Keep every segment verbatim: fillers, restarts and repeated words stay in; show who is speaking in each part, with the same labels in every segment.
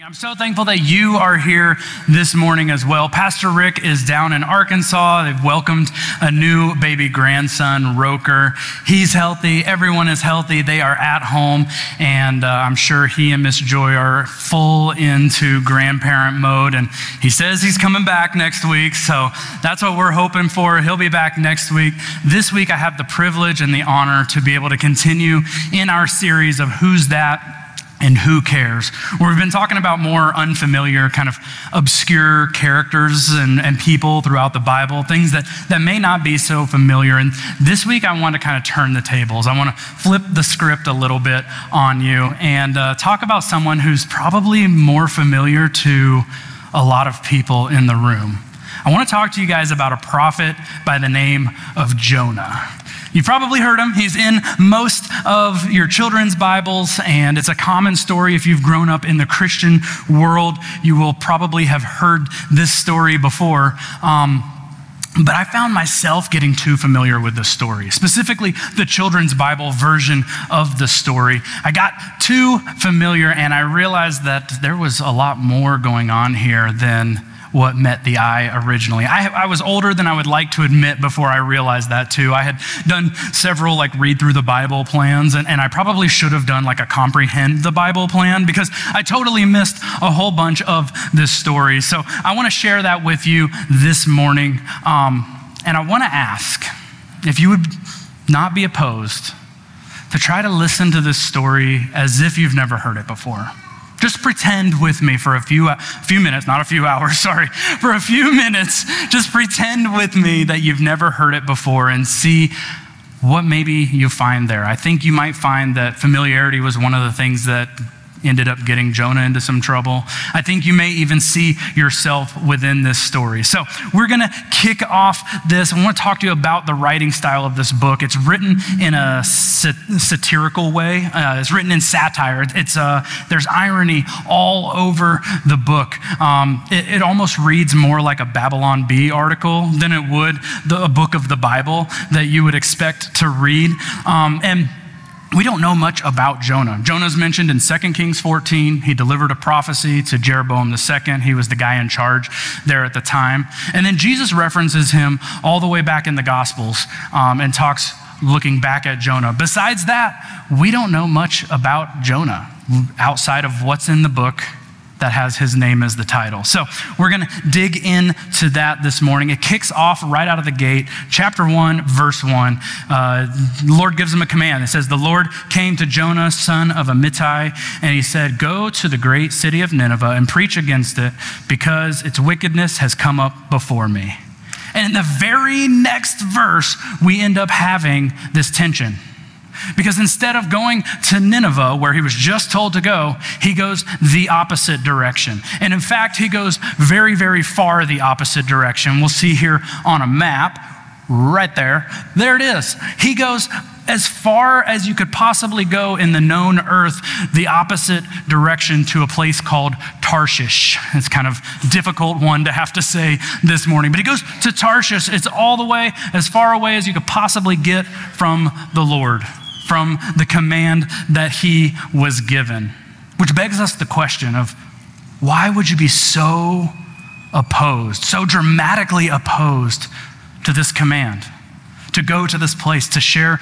Speaker 1: I'm so thankful that you are here this morning as well. Pastor Rick is down in Arkansas. They've welcomed a new baby grandson, Roker. He's healthy. Everyone is healthy. They are at home, and uh, I'm sure he and Miss Joy are full into grandparent mode, and he says he's coming back next week, so that's what we're hoping for. He'll be back next week. This week, I have the privilege and the honor to be able to continue in our series of Who's That? And Who Cares? Where we've been talking about more unfamiliar, kind of obscure characters and, and people throughout the Bible, things that, that may not be so familiar. And this week I want to kind of turn the tables. I want to flip the script a little bit on you and uh, talk about someone who's probably more familiar to a lot of people in the room. I want to talk to you guys about a prophet by the name of Jonah. You've probably heard him. He's in most of your children's Bibles, and it's a common story. If you've grown up in the Christian world, you will probably have heard this story before. Um, but I found myself getting too familiar with this story, specifically the children's Bible version of the story. I got too familiar, and I realized that there was a lot more going on here than what met the eye originally. I, I was older than I would like to admit before I realized that too. I had done several like read through the Bible plans, and, and I probably should have done like a comprehend the Bible plan because I totally missed a whole bunch of this story. So I want to share that with you this morning. Um, and I want to ask if you would not be opposed to try to listen to this story as if you've never heard it before. Just pretend with me for a few a few minutes, not a few hours, sorry. For a few minutes, just pretend with me that you've never heard it before and see what maybe you find there. I think you might find that familiarity was one of the things that ended up getting Jonah into some trouble. I think you may even see yourself within this story. So we're gonna kick off this. I want to talk to you about the writing style of this book. It's written in a sat- satirical way. Uh, it's written in satire. It's uh, there's irony all over the book. Um, it, it almost reads more like a Babylon Bee article than it would the, a book of the Bible that you would expect to read. Um, and We don't know much about Jonah. Jonah's mentioned in Second Kings fourteen. He delivered a prophecy to Jeroboam the second. He was the guy in charge there at the time. And then Jesus references him all the way back in the Gospels um, and talks looking back at Jonah. Besides that, we don't know much about Jonah outside of what's in the book that has his name as the title. So we're gonna dig into that this morning. It kicks off right out of the gate. Chapter one, verse one, uh, the Lord gives him a command. It says, the Lord came to Jonah, son of Amittai, and he said, go to the great city of Nineveh and preach against it because its wickedness has come up before me. And in the very next verse, we end up having this tension. Because instead of going to Nineveh, where he was just told to go, he goes the opposite direction. And in fact, he goes very, very far the opposite direction. We'll see here on a map, right there. There it is. He goes as far as you could possibly go in the known earth, the opposite direction to a place called Tarshish. It's kind of a difficult one to have to say this morning. But he goes to Tarshish. It's all the way, as far away as you could possibly get from the Lord, from the command that he was given. Which begs us the question of, why would you be so opposed, so dramatically opposed to this command? To go to this place, to share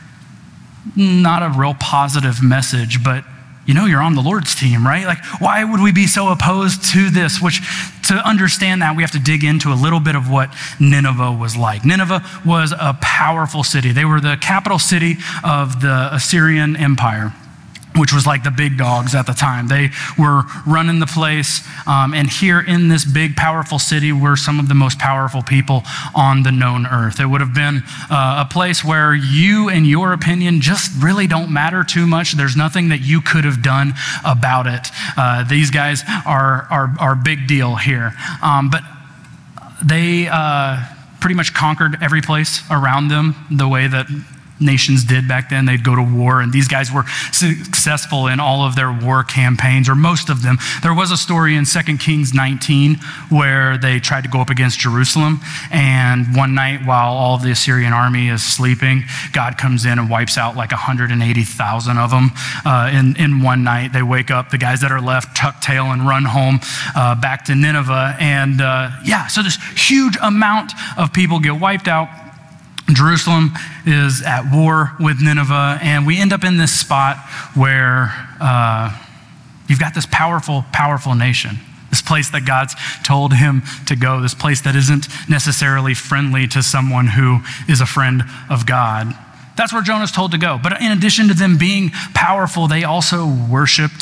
Speaker 1: not a real positive message, but you know you're on the Lord's team, right? Like, why would we be so opposed to this? Which, to understand that, we have to dig into a little bit of what Nineveh was like. Nineveh was a powerful city. They were the capital city of the Assyrian Empire, which was like the big dogs at the time. They were running the place. Um, and here in this big, powerful city were some of the most powerful people on the known earth. It would have been uh, a place where you and your opinion just really don't matter too much. There's nothing that you could have done about it. Uh, these guys are, are, are big deal here. Um, but they uh, pretty much conquered every place around them the way that nations did back then. They'd go to war, and these guys were successful in all of their war campaigns, or most of them. There was a story in Second Kings nineteen where they tried to go up against Jerusalem, and one night while all of the Assyrian army is sleeping, God comes in and wipes out like one hundred eighty thousand of them uh, in, in one night. They wake up, the guys that are left tuck tail and run home uh, back to Nineveh, and uh, yeah, so this huge amount of people get wiped out. Jerusalem is at war with Nineveh, and we end up in this spot where uh, you've got this powerful, powerful nation, this place that God's told him to go, this place that isn't necessarily friendly to someone who is a friend of God. That's where Jonah's told to go. But in addition to them being powerful, they also worshiped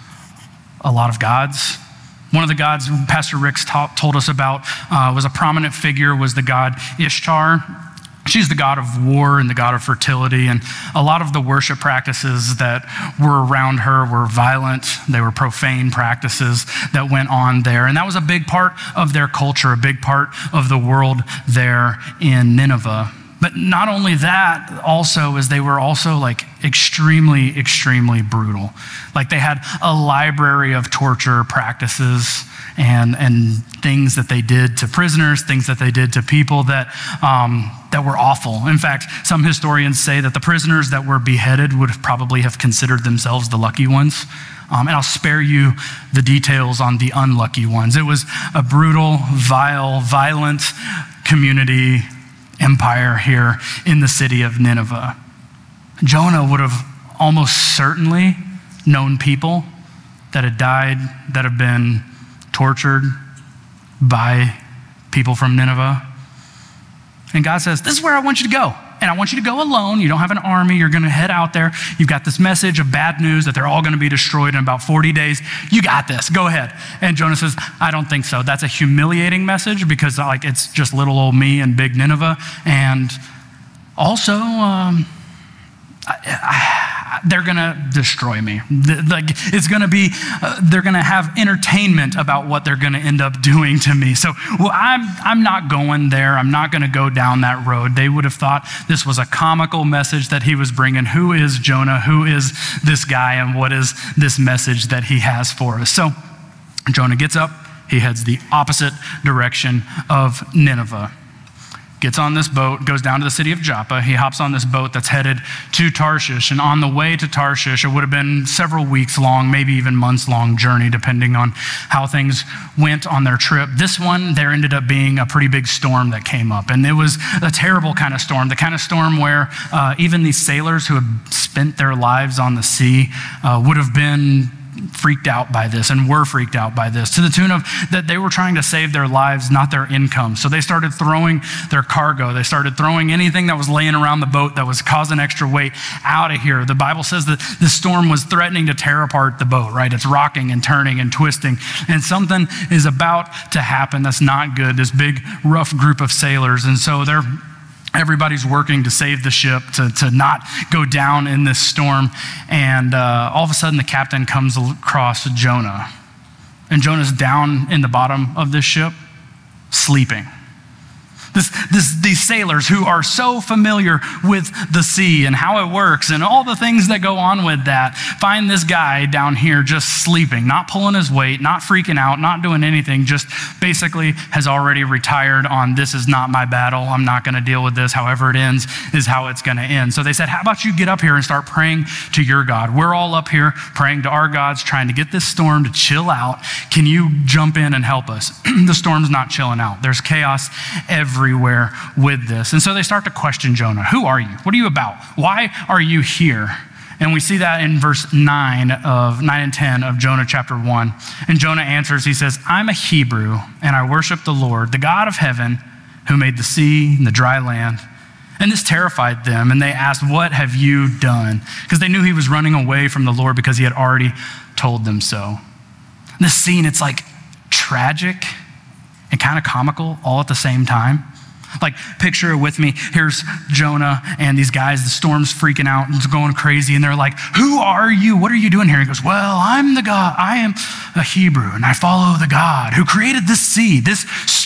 Speaker 1: a lot of gods. One of the gods Pastor Rick's ta- told us about uh, was a prominent figure, was the god Ishtar. She's the god of war and the god of fertility, and a lot of the worship practices that were around her were violent. They were profane practices that went on there, and that was a big part of their culture, a big part of the world there in Nineveh. But not only that, also is they were also like extremely, extremely brutal. Like they had a library of torture practices and and things that they did to prisoners, things that they did to people that um, that were awful. In fact, some historians say that the prisoners that were beheaded would have probably have considered themselves the lucky ones. Um, and I'll spare you the details on the unlucky ones. It was a brutal, vile, violent community empire here in the city of Nineveh. Jonah would have almost certainly known people that had died, that have been tortured by people from Nineveh. And God says, this is where I want you to go. And I want you to go alone. You don't have an army. You're going to head out there. You've got this message of bad news that they're all going to be destroyed in about forty days. You got this. Go ahead. And Jonah says, I don't think so. That's a humiliating message because like it's just little old me and big Nineveh. And also, um, I, I, they're going to destroy me. Like it's going to be, uh, they're going to have entertainment about what they're going to end up doing to me. So well, I'm I'm not going there. I'm not going to go down that road. They would have thought this was a comical message that he was bringing. Who is Jonah? Who is this guy? And what is this message that he has for us? So Jonah gets up. He heads the opposite direction of Nineveh. Gets on this boat, goes down to the city of Joppa. He hops on this boat that's headed to Tarshish. And on the way to Tarshish, it would have been several weeks long, maybe even months long journey, depending on how things went on their trip. This one, there ended up being a pretty big storm that came up. And it was a terrible kind of storm, the kind of storm where uh, even these sailors who had spent their lives on the sea uh, would have been freaked out by this and were freaked out by this to the tune of that they were trying to save their lives, not their income. So they started throwing their cargo. They started throwing anything that was laying around the boat that was causing extra weight out of here. The Bible says that the storm was threatening to tear apart the boat, right? It's rocking and turning and twisting, and something is about to happen that's not good. This big, rough group of sailors, and so they're everybody's working to save the ship, to, to not go down in this storm. And uh, all of a sudden, the captain comes across Jonah. And Jonah's down in the bottom of this ship, sleeping. This, this, these sailors who are so familiar with the sea and how it works and all the things that go on with that, find this guy down here just sleeping, not pulling his weight, not freaking out, not doing anything, just basically has already retired on this is not my battle. I'm not going to deal with this. However it ends is how it's going to end. So they said, how about you get up here and start praying to your God? We're all up here praying to our gods, trying to get this storm to chill out. Can you jump in and help us? The storm's not chilling out. There's chaos everywhere. everywhere with this. And so they start to question Jonah. Who are you? What are you about? Why are you here? And we see that in verse nine of nine and ten of Jonah chapter one. And Jonah answers, he says, I'm a Hebrew and I worship the Lord, the God of heaven, who made the sea and the dry land. And this terrified them. And they asked, what have you done? Because they knew he was running away from the Lord because he had already told them so. And this scene, it's like tragic and kind of comical all at the same time. Like, picture it with me. Here's Jonah and these guys, the storm's freaking out and it's going crazy. And they're like, who are you? What are you doing here? And he goes, well, I'm the God. I am a Hebrew and I follow the God who created this sea, this storm.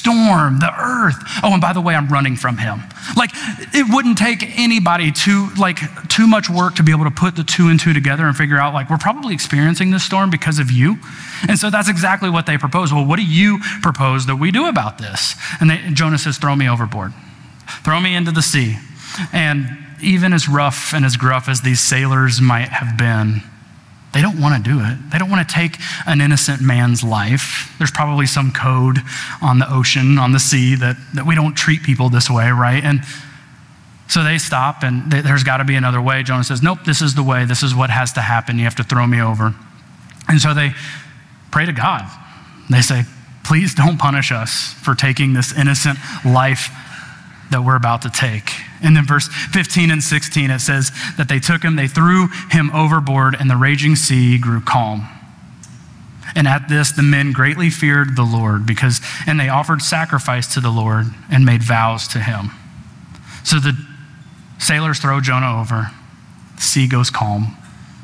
Speaker 1: storm, the earth. Oh, and by the way, I'm running from him. Like, it wouldn't take anybody too, like, too much work to be able to put the two and two together and figure out, like, we're probably experiencing this storm because of you. And so that's exactly what they propose. Well, what do you propose that we do about this? And they, Jonah says, throw me overboard. Throw me into the sea. And even as rough and as gruff as these sailors might have been, they don't want to do it. They don't want to take an innocent man's life. There's probably some code on the ocean, on the sea, that, that we don't treat people this way, right? And so they stop, and they, there's got to be another way. Jonah says, nope, this is the way. This is what has to happen. You have to throw me over. And so they pray to God. They say, please don't punish us for taking this innocent life that we're about to take. And then verse fifteen and sixteen, it says that they took him, they threw him overboard, and the raging sea grew calm. And at this, the men greatly feared the Lord, because, and they offered sacrifice to the Lord and made vows to him. So the sailors throw Jonah over, the sea goes calm,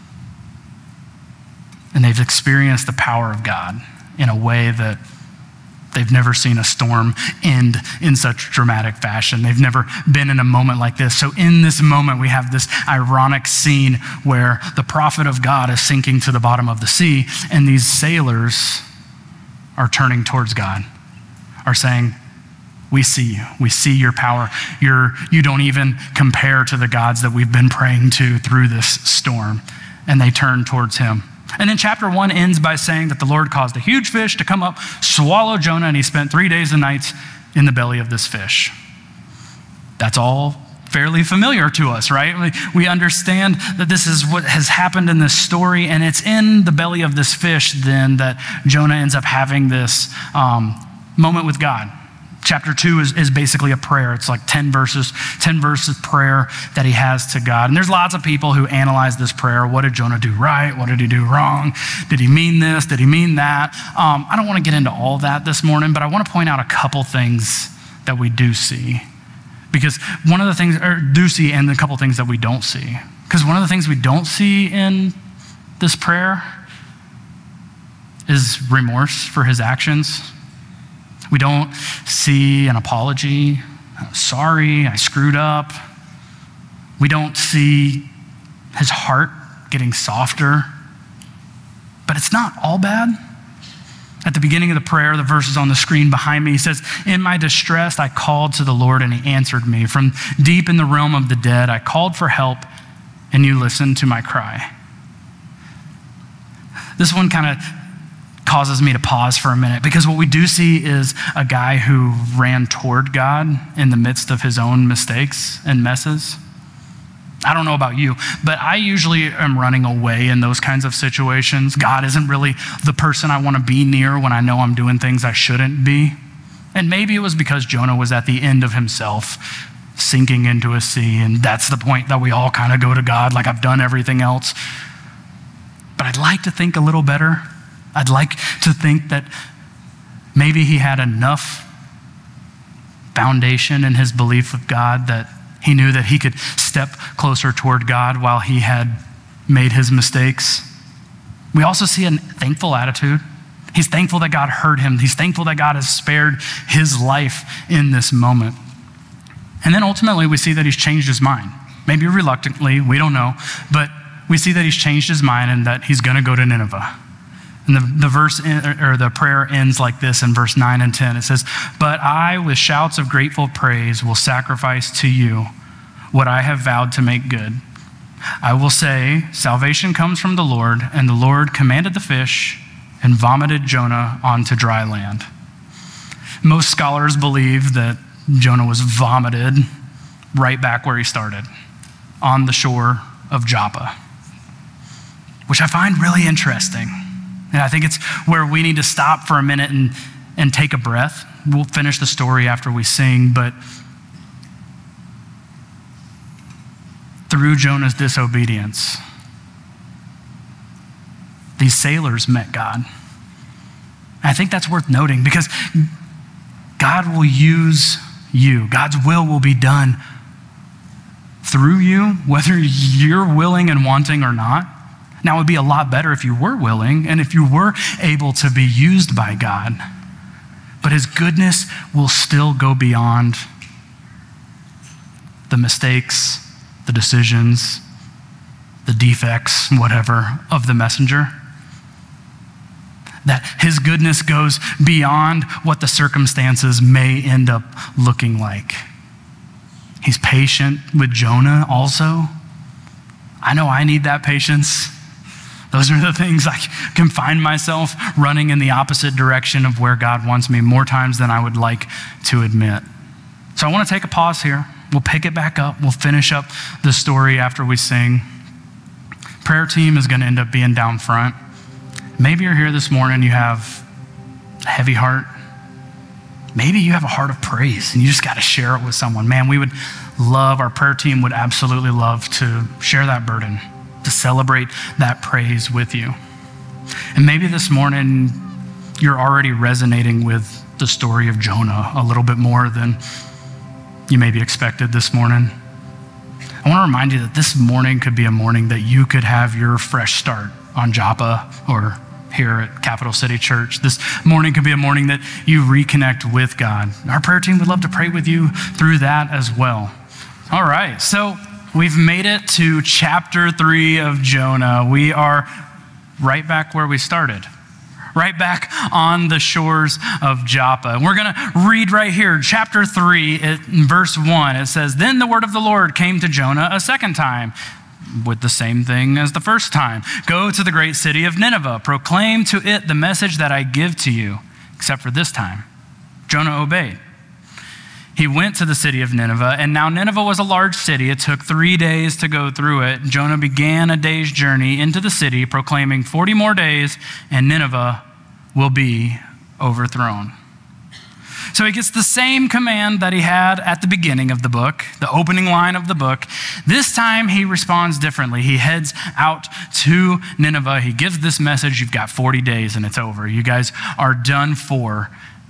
Speaker 1: and they've experienced the power of God in a way that they've never seen a storm end in such dramatic fashion. They've never been in a moment like this. So in this moment, we have this ironic scene where the prophet of God is sinking to the bottom of the sea, and these sailors are turning towards God, are saying, we see you. We see your power. You're, you don't even compare to the gods that we've been praying to through this storm. And they turn towards him. And then chapter one ends by saying that the Lord caused a huge fish to come up, swallow Jonah, and he spent three days and nights in the belly of this fish. That's all fairly familiar to us, right? We understand that this is what has happened in this story, and it's in the belly of this fish then that Jonah ends up having this um, moment with God. Chapter two is, is basically a prayer. It's like ten verses, ten verses prayer that he has to God. And there's lots of people who analyze this prayer. What did Jonah do right? What did he do wrong? Did he mean this? Did he mean that? Um, I don't want to get into all that this morning, but I want to point out a couple things that we do see. Because one of the things, or do see, and a couple things that we don't see. Because one of the things we don't see in this prayer is remorse for his actions. We don't see an apology. Sorry, I screwed up. We don't see his heart getting softer. But it's not all bad. At the beginning of the prayer, the verse is on the screen behind me. He says, in my distress, I called to the Lord and he answered me. From deep in the realm of the dead, I called for help and you listened to my cry. This one kind of causes me to pause for a minute, because what we do see is a guy who ran toward God in the midst of his own mistakes and messes. I don't know about you, but I usually am running away in those kinds of situations. God isn't really the person I want to be near when I know I'm doing things I shouldn't be. And maybe it was because Jonah was at the end of himself, sinking into a sea, and that's the point that we all kind of go to God, like I've done everything else. But I'd like to think a little better. I'd like to think that maybe he had enough foundation in his belief of God that he knew that he could step closer toward God while he had made his mistakes. We also see a thankful attitude. He's thankful that God heard him. He's thankful that God has spared his life in this moment. And then ultimately we see that he's changed his mind. Maybe reluctantly, we don't know, but we see that he's changed his mind and that he's gonna go to Nineveh. And the, the verse or the prayer ends like this in verse nine and ten. It says, but I, with shouts of grateful praise, will sacrifice to you what I have vowed to make good. I will say, salvation comes from the Lord, and the Lord commanded the fish and vomited Jonah onto dry land. Most scholars believe that Jonah was vomited right back where he started, on the shore of Joppa, which I find really interesting. And I think it's where we need to stop for a minute and, and take a breath. We'll finish the story after we sing, but through Jonah's disobedience, these sailors met God. And I think that's worth noting, because God will use you. God's will will be done through you, whether you're willing and wanting or not. Now, it would be a lot better if you were willing and if you were able to be used by God. But his goodness will still go beyond the mistakes, the decisions, the defects, whatever, of the messenger. That his goodness goes beyond what the circumstances may end up looking like. He's patient with Jonah also. I know I need that patience. Those are the things I can find myself running in the opposite direction of where God wants me more times than I would like to admit. So I want to take a pause here. We'll pick it back up. We'll finish up the story after we sing. Prayer team is going to end up being down front. Maybe you're here this morning, you have a heavy heart. Maybe you have a heart of praise and you just got to share it with someone. Man, we would love, our prayer team would absolutely love to share that burden, to celebrate that praise with you. And maybe this morning you're already resonating with the story of Jonah a little bit more than you maybe expected this morning. I want to remind you that this morning could be a morning that you could have your fresh start on Joppa or here at Capital City Church. This morning could be a morning that you reconnect with God. Our prayer team would love to pray with you through that as well. All right, so we've made it to chapter three of Jonah. We are right back where we started, right back on the shores of Joppa. We're going to read right here, chapter three, in verse one. It says, "Then the word of the Lord came to Jonah a second time, with the same thing as the first time. Go to the great city of Nineveh, proclaim to it the message that I give to you." Except for this time, Jonah obeyed. He went to the city of Nineveh, and now Nineveh was a large city. It took three days to go through it. Jonah began a day's journey into the city, proclaiming forty more days, and Nineveh will be overthrown. So he gets the same command that he had at the beginning of the book, the opening line of the book. This time he responds differently. He heads out to Nineveh. He gives this message: you've got forty days and it's over. You guys are done for.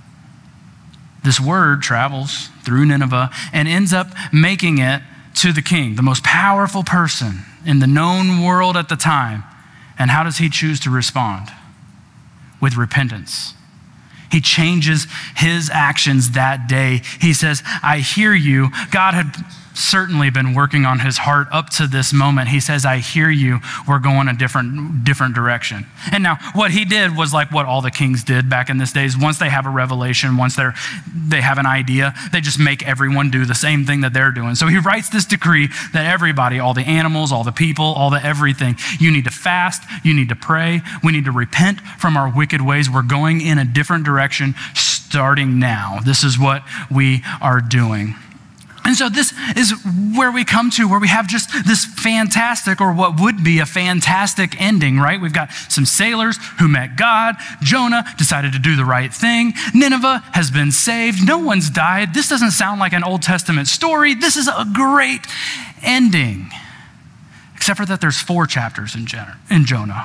Speaker 1: This word travels through Nineveh and ends up making it to the king, the most powerful person in the known world at the time. And how does he choose to respond? With repentance. He changes his actions that day. He says, "I hear you." God had certainly been working on his heart up to this moment. He says, "I hear you. We're going a different, different direction." And now what he did was like what all the kings did back in this days. Once they have a revelation, once they're, they have an idea, they just make everyone do the same thing that they're doing. So he writes this decree that everybody, all the animals, all the people, all the everything, you need to fast, you need to pray, we need to repent from our wicked ways. We're going in a different direction starting now. This is what we are doing. And so this is where we come to, where we have just this fantastic, or what would be a fantastic ending, right? We've got some sailors who met God. Jonah decided to do the right thing. Nineveh has been saved. No one's died. This doesn't sound like an Old Testament story. This is a great ending, except for that there's four chapters in Jonah.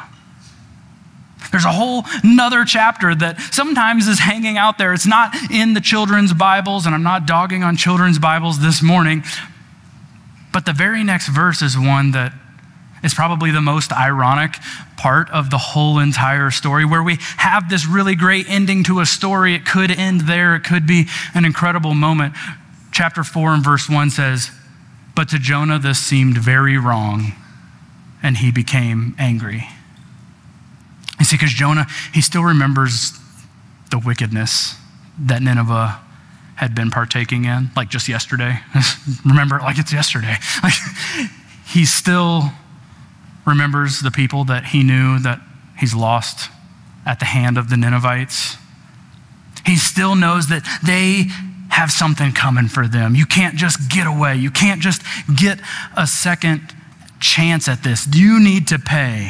Speaker 1: There's a whole nother chapter that sometimes is hanging out there. It's not in the children's Bibles, and I'm not dogging on children's Bibles this morning, but the very next verse is one that is probably the most ironic part of the whole entire story, where we have this really great ending to a story. It could end there. It could be an incredible moment. Chapter four and verse one says, "But to Jonah this seemed very wrong, and he became angry." You see, because Jonah, he still remembers the wickedness that Nineveh had been partaking in, like just yesterday. Remember it like it's yesterday. Like, he still remembers the people that he knew that he's lost at the hand of the Ninevites. He still knows that they have something coming for them. You can't just get away. You can't just get a second chance at this. You need to pay.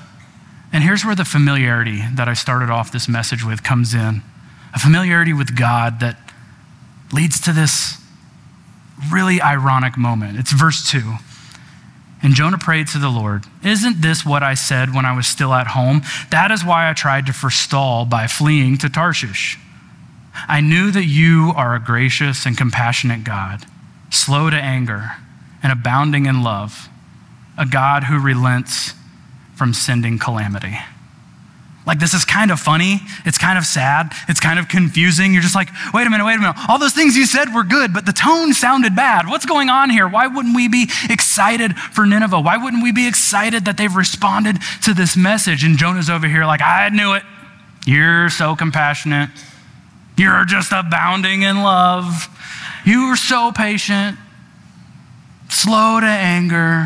Speaker 1: And here's where the familiarity that I started off this message with comes in. A familiarity with God that leads to this really ironic moment. It's verse two. "And Jonah prayed to the Lord, 'Isn't this what I said when I was still at home? That is why I tried to forestall by fleeing to Tarshish. I knew that you are a gracious and compassionate God, slow to anger and abounding in love, a God who relents from sending calamity.'" Like, this is kind of funny. It's kind of sad. It's kind of confusing. You're just like, wait a minute, wait a minute. All those things you said were good, but the tone sounded bad. What's going on here? Why wouldn't we be excited for Nineveh? Why wouldn't we be excited that they've responded to this message? And Jonah's over here like, I knew it. You're so compassionate. You're just abounding in love. You were so patient, slow to anger.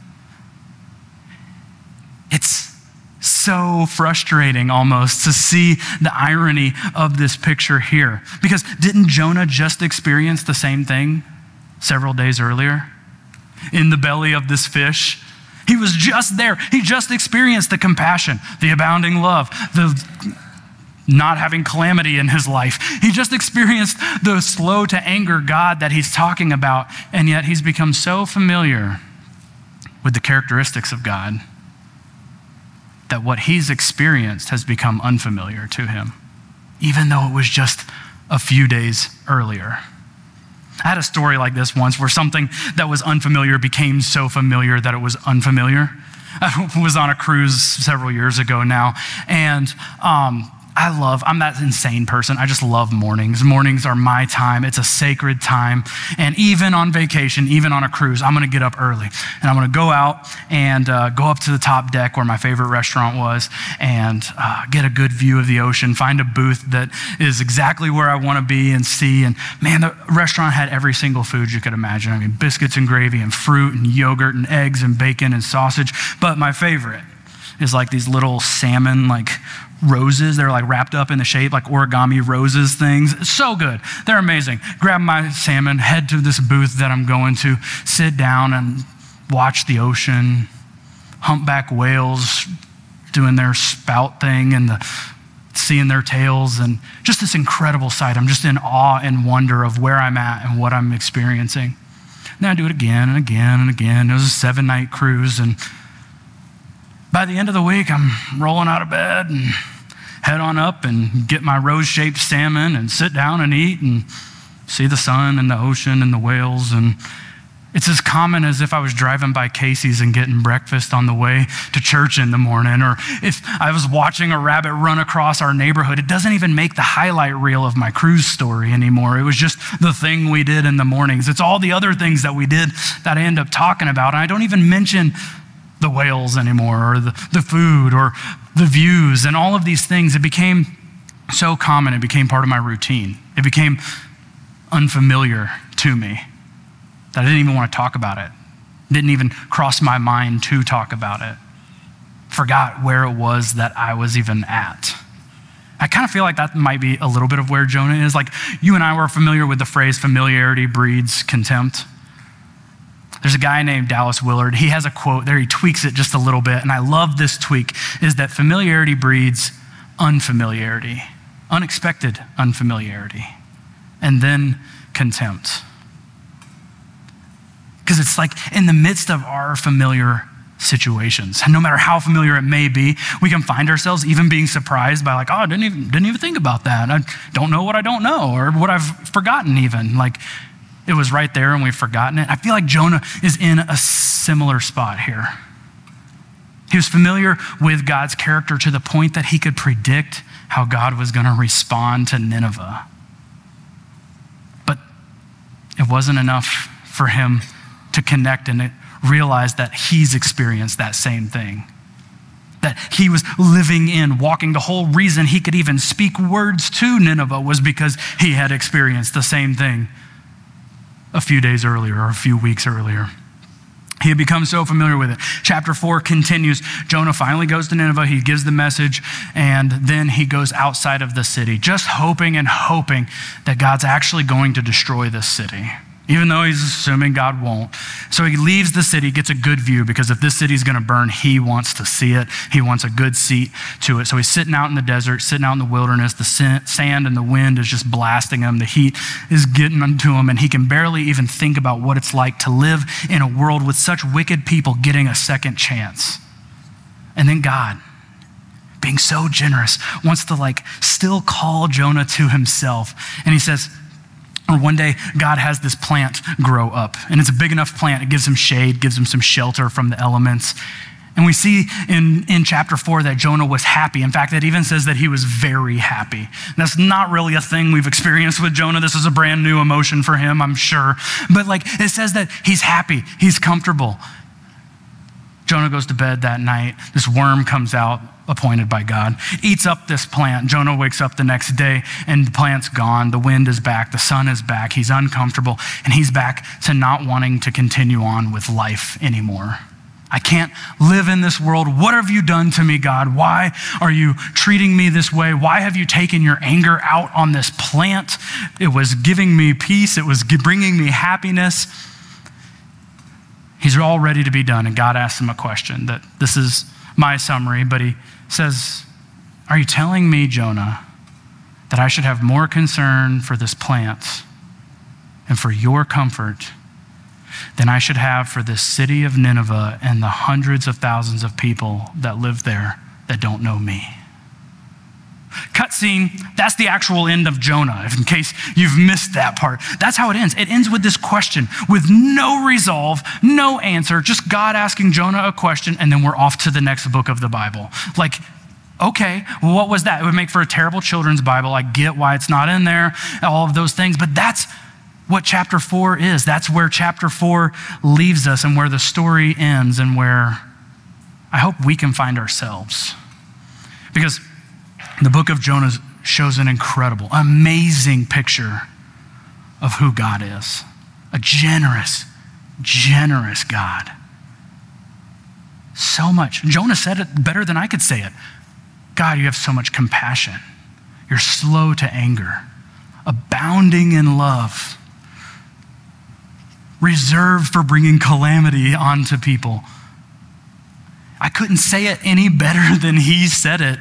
Speaker 1: It's so frustrating almost to see the irony of this picture here. Because didn't Jonah just experience the same thing several days earlier in the belly of this fish? He was just there. He just experienced the compassion, the abounding love, the not having calamity in his life. He just experienced the slow to anger God that he's talking about, and yet he's become so familiar with the characteristics of God that what he's experienced has become unfamiliar to him, even though it was just a few days earlier. I had a story like this once where something that was unfamiliar became so familiar that it was unfamiliar. I was on a cruise several years ago now, and um, I love, I'm that insane person. I just love mornings. Mornings are my time. It's a sacred time. And even on vacation, even on a cruise, I'm going to get up early. And I'm going to go out and uh, go up to the top deck where my favorite restaurant was and uh, get a good view of the ocean, find a booth that is exactly where I want to be and see. And man, the restaurant had every single food you could imagine. I mean, biscuits and gravy and fruit and yogurt and eggs and bacon and sausage. But my favorite is like these little salmon, like roses. They're like wrapped up in the shape, like origami roses things. It's so good. They're amazing. Grab my salmon, head to this booth that I'm going to, sit down and watch the ocean, humpback whales doing their spout thing and the seeing their tails, and just this incredible sight. I'm just in awe and wonder of where I'm at and what I'm experiencing. Then I do it again and again and again. It was a seven night cruise, and by the end of the week, I'm rolling out of bed and head on up and get my rose-shaped salmon and sit down and eat and see the sun and the ocean and the whales. And it's as common as if I was driving by Casey's and getting breakfast on the way to church in the morning, or if I was watching a rabbit run across our neighborhood. It doesn't even make the highlight reel of my cruise story anymore. It was just the thing we did in the mornings. It's all the other things that we did that I end up talking about. And I don't even mention the whales anymore, or the, the food, or the views, and all of these things. It became so common, it became part of my routine. It became unfamiliar to me that I didn't even want to talk about it. Didn't even cross my mind to talk about it. Forgot where it was that I was even at. I kind of feel like that might be a little bit of where Jonah is. Like, you and I were familiar with the phrase, familiarity breeds contempt. There's a guy named Dallas Willard. He has a quote there. He tweaks it just a little bit. And I love this tweak, is that familiarity breeds unfamiliarity, unexpected unfamiliarity, and then contempt. Because it's like in the midst of our familiar situations, and no matter how familiar it may be, we can find ourselves even being surprised by like, oh, I didn't even, didn't even think about that. I don't know what I don't know, or what I've forgotten even. Like, it was right there and we've forgotten it. I feel like Jonah is in a similar spot here. He was familiar with God's character to the point that he could predict how God was going to respond to Nineveh. But it wasn't enough for him to connect and realize that he's experienced that same thing. That he was living in, walking. The whole reason he could even speak words to Nineveh was because he had experienced the same thing a few days earlier or a few weeks earlier. He had become so familiar with it. Chapter four continues. Jonah finally goes to Nineveh. He gives the message, and then he goes outside of the city, just hoping and hoping that God's actually going to destroy this city, even though he's assuming God won't. So he leaves the city, gets a good view, because if this city's going to burn, he wants to see it. He wants a good seat to it. So he's sitting out in the desert, sitting out in the wilderness. The sand and the wind is just blasting him. The heat is getting into him, and he can barely even think about what it's like to live in a world with such wicked people getting a second chance. And then God, being so generous, wants to like still call Jonah to himself. And he says, or one day, God has this plant grow up, and it's a big enough plant. It gives him shade, gives him some shelter from the elements. And we see in, in chapter four that Jonah was happy. In fact, it even says that he was very happy. And that's not really a thing we've experienced with Jonah. This is a brand new emotion for him, I'm sure. But like it says that he's happy, he's comfortable. Jonah goes to bed that night. This worm comes out, appointed by God, eats up this plant. Jonah wakes up the next day and the plant's gone. The wind is back. The sun is back. He's uncomfortable and he's back to not wanting to continue on with life anymore. I can't live in this world. What have you done to me, God? Why are you treating me this way? Why have you taken your anger out on this plant? It was giving me peace. It was bringing me happiness. He's all ready to be done. And God asks him a question that this is my summary, but he says, are you telling me, Jonah, that I should have more concern for this plant and for your comfort than I should have for this city of Nineveh and the hundreds of thousands of people that live there that don't know me? Cut scene, that's the actual end of Jonah, in case you've missed that part. That's how it ends. It ends with this question, with no resolve, no answer, just God asking Jonah a question, and then we're off to the next book of the Bible. Like, okay, well, what was that? It would make for a terrible children's Bible. I get why it's not in there, all of those things, but that's what chapter four is. That's where chapter four leaves us and where the story ends and where I hope we can find ourselves. Because the book of Jonah shows an incredible, amazing picture of who God is. A generous, generous God. So much. Jonah said it better than I could say it. God, you have so much compassion. You're slow to anger, abounding in love, reserved for bringing calamity onto people. I couldn't say it any better than he said it.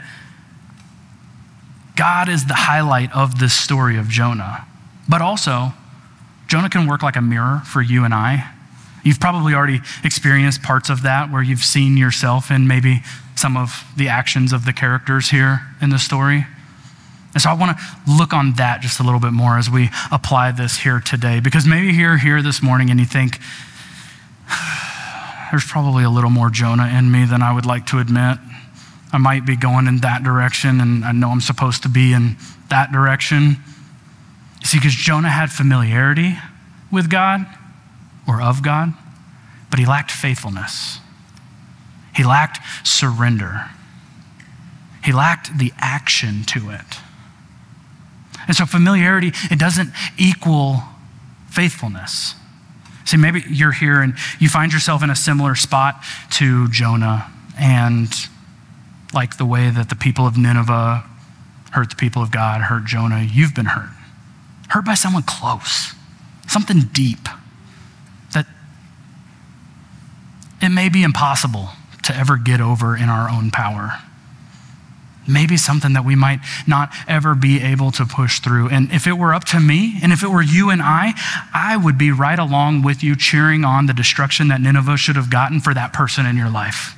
Speaker 1: God is the highlight of this story of Jonah. But also, Jonah can work like a mirror for you and I. You've probably already experienced parts of that where you've seen yourself in maybe some of the actions of the characters here in the story. And so I want to look on that just a little bit more as we apply this here today. Because maybe you're here this morning and you think, there's probably a little more Jonah in me than I would like to admit. I might be going in that direction, and I know I'm supposed to be in that direction. You see, because Jonah had familiarity with God or of God, but he lacked faithfulness. He lacked surrender. He lacked the action to it. And so familiarity, it doesn't equal faithfulness. See, maybe you're here and you find yourself in a similar spot to Jonah, and like the way that the people of Nineveh hurt the people of God, hurt Jonah, you've been hurt. Hurt by someone close, something deep that it may be impossible to ever get over in our own power. Maybe something that we might not ever be able to push through. And if it were up to me, and if it were you and I, I would be right along with you cheering on the destruction that Nineveh should have gotten for that person in your life.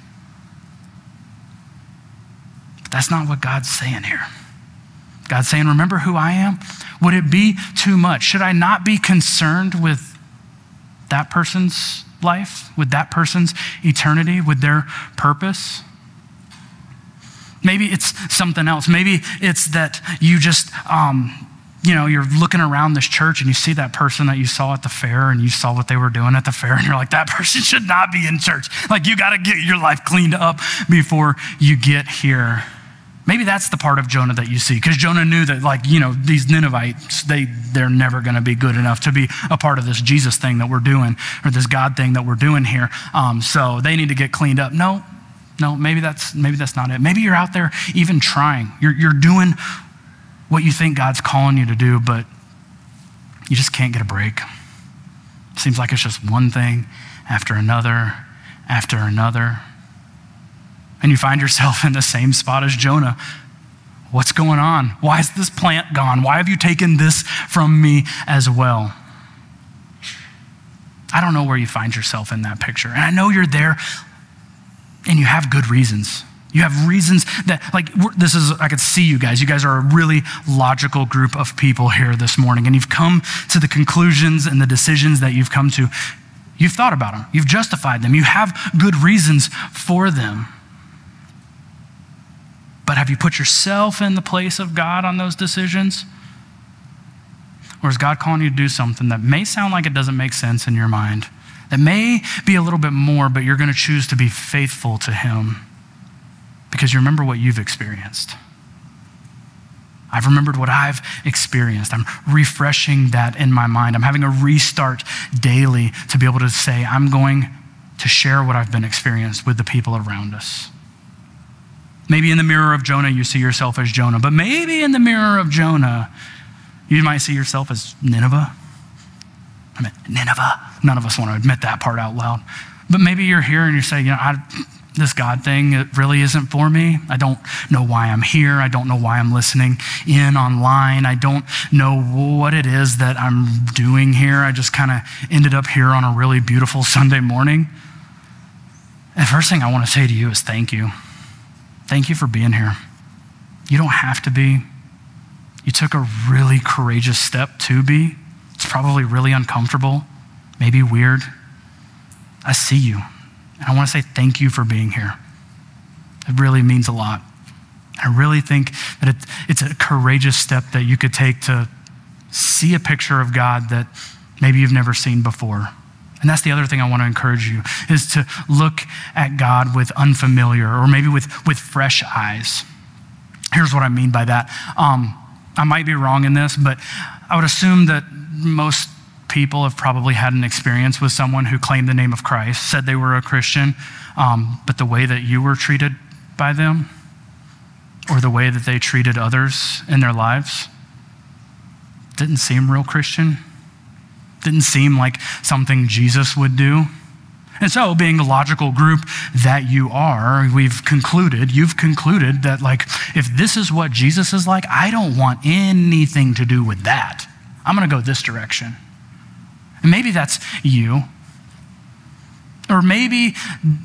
Speaker 1: But that's not what God's saying here. God's saying, remember who I am? Would it be too much? Should I not be concerned with that person's life, with that person's eternity, with their purpose? Maybe it's something else. Maybe it's that you just, um, you know, you're looking around this church and you see that person that you saw at the fair and you saw what they were doing at the fair and you're like, that person should not be in church. Like, you got to get your life cleaned up before you get here. Maybe that's the part of Jonah that you see, because Jonah knew that, like, you know, these Ninevites, they, they're never going to be good enough to be a part of this Jesus thing that we're doing, or this God thing that we're doing here. Um, so they need to get cleaned up. No, no, maybe that's maybe that's not it. Maybe you're out there even trying. You're, you're doing what you think God's calling you to do, but you just can't get a break. Seems like it's just one thing after another, after another. And you find yourself in the same spot as Jonah. What's going on? Why is this plant gone? Why have you taken this from me as well? I don't know where you find yourself in that picture. And I know you're there and you have good reasons. You have reasons that, like, this is, I could see you guys. You guys are a really logical group of people here this morning. And you've come to the conclusions and the decisions that you've come to You've thought about them. You've justified them. You have good reasons for them. But have you put yourself in the place of God on those decisions? Or is God calling you to do something that may sound like it doesn't make sense in your mind, that may be a little bit more, but you're going to choose to be faithful to him because you remember what you've experienced? I've remembered what I've experienced. I'm refreshing that in my mind. I'm having a restart daily to be able to say, I'm going to share what I've been experienced with the people around us. Maybe in the mirror of Jonah, you see yourself as Jonah, but maybe in the mirror of Jonah, you might see yourself as Nineveh. I mean, Nineveh. None of us want to admit that part out loud. But maybe you're here and you're saying, you know, I, this God thing, it really isn't for me. I don't know why I'm here. I don't know why I'm listening in online. I don't know what it is that I'm doing here. I just kind of ended up here on a really beautiful Sunday morning. And first thing I want to say to you is thank you. Thank you for being here. You don't have to be. You took a really courageous step to be. It's probably really uncomfortable, maybe weird. I see you. And I want to say thank you for being here. It really means a lot. I really think that it, it's a courageous step that you could take to see a picture of God that maybe you've never seen before. And that's the other thing I want to encourage you, is to look at God with unfamiliar or maybe with, with fresh eyes. Here's what I mean by that. Um, I might be wrong in this, but I would assume that most people have probably had an experience with someone who claimed the name of Christ, said they were a Christian, um, but the way that you were treated by them or the way that they treated others in their lives didn't seem real Christian, didn't seem like something Jesus would do. And so, being the logical group that you are, we've concluded, you've concluded that like, if this is what Jesus is like, I don't want anything to do with that. I'm going to go this direction. And maybe that's you. Or maybe,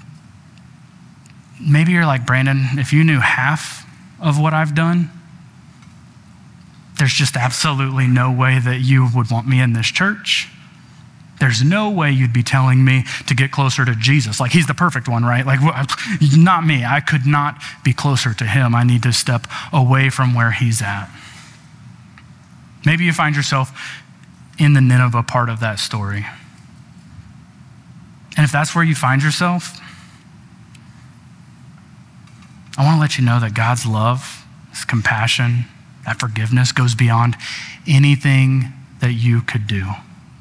Speaker 1: maybe you're like, Brandon, if you knew half of what I've done, there's just absolutely no way that you would want me in this church. There's no way you'd be telling me to get closer to Jesus. Like, he's the perfect one, right? Like, not me. I could not be closer to him. I need to step away from where he's at. Maybe you find yourself in the Nineveh part of that story. And if that's where you find yourself, I want to let you know that God's love, his compassion, that forgiveness goes beyond anything that you could do.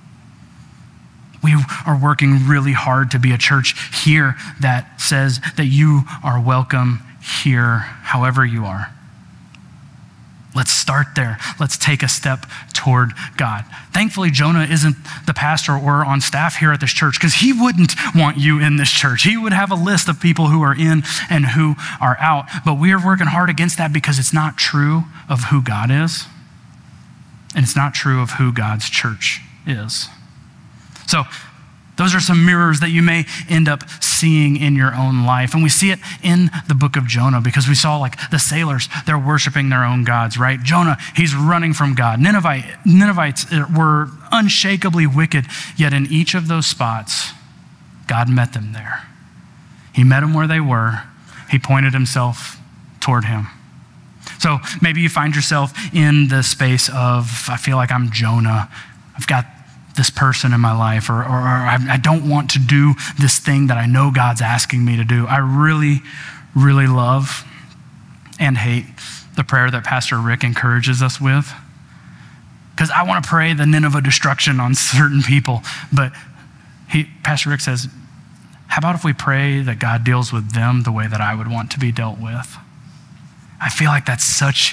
Speaker 1: We are working really hard to be a church here that says that you are welcome here, however you are. Let's start there. Let's take a step toward God. Thankfully, Jonah isn't the pastor or on staff here at this church, because he wouldn't want you in this church. He would have a list of people who are in and who are out. But we are working hard against that because it's not true of who God is, and it's not true of who God's church is. So those are some mirrors that you may end up seeing in your own life. And we see it in the book of Jonah because we saw like the sailors, they're worshiping their own gods, right? Jonah, he's running from God. Ninevite, Ninevites were unshakably wicked, yet in each of those spots, God met them there. He met them where they were. He pointed himself toward him. So maybe you find yourself in the space of, I feel like I'm Jonah. I've got this person in my life, or, or, or I don't want to do this thing that I know God's asking me to do. I really, really love and hate the prayer that Pastor Rick encourages us with, because I want to pray the Nineveh destruction on certain people, but he, Pastor Rick says, how about if we pray that God deals with them the way that I would want to be dealt with? I feel like that's such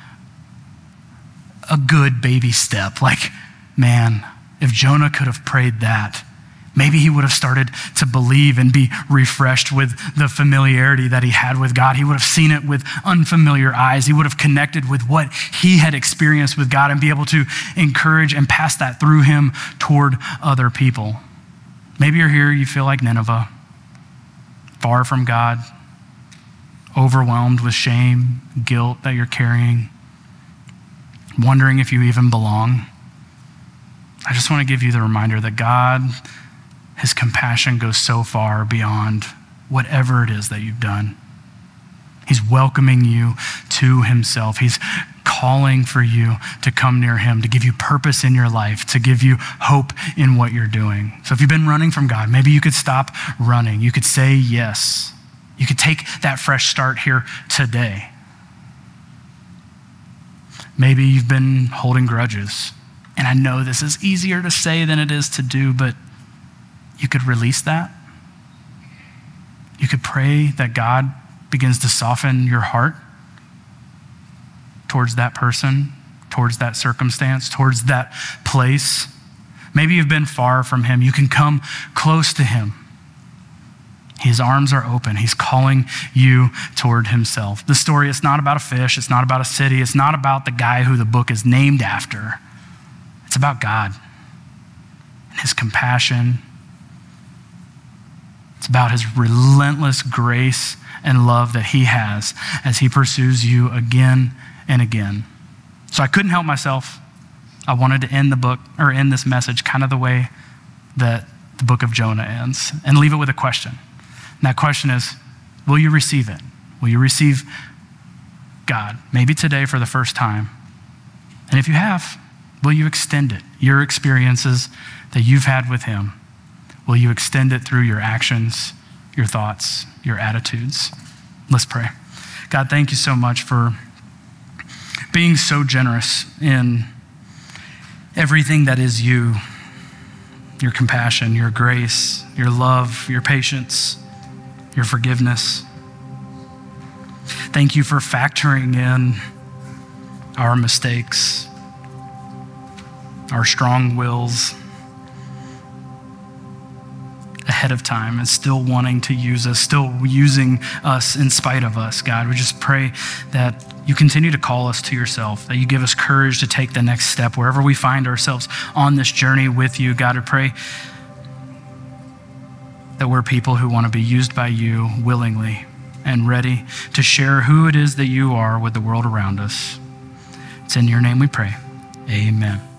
Speaker 1: a good baby step. Like, man, if Jonah could have prayed that, maybe he would have started to believe and be refreshed with the familiarity that he had with God. He would have seen it with unfamiliar eyes. He would have connected with what he had experienced with God and be able to encourage and pass that through him toward other people. Maybe you're here, you feel like Nineveh, far from God, overwhelmed with shame, guilt that you're carrying, wondering if you even belong. I just want to give you the reminder that God His compassion goes so far beyond whatever it is that you've done. He's welcoming you to himself. He's calling for you to come near him, to give you purpose in your life, to give you hope in what you're doing. So if you've been running from God, maybe you could stop running. You could say yes. You could take that fresh start here today. Maybe you've been holding grudges. And I know this is easier to say than it is to do, but you could release that. You could pray that God begins to soften your heart towards that person, towards that circumstance, towards that place. Maybe you've been far from him. You can come close to him. His arms are open. He's calling you toward himself. The story is not about a fish. It's not about a city. It's not about the guy who the book is named after. It's about God and his compassion. It's about his relentless grace and love that he has as he pursues you again and again. So I couldn't help myself. I wanted to end the book or end this message kind of the way that the book of Jonah ends and leave it with a question. And that question is, will you receive it? Will you receive God? Maybe today for the first time. And if you have, will you extend it? Your experiences that you've had with him, will you extend it through your actions, your thoughts, your attitudes? Let's pray. God, thank you so much for being so generous in everything that is you, your compassion, your grace, your love, your patience, your forgiveness. Thank you for factoring in our mistakes, our strong wills ahead of time, and still wanting to use us, still using us in spite of us. God, we just pray that you continue to call us to yourself, that you give us courage to take the next step wherever we find ourselves on this journey with you. God, I pray that we're people who want to be used by you willingly and ready to share who it is that you are with the world around us. It's in your name we pray. Amen.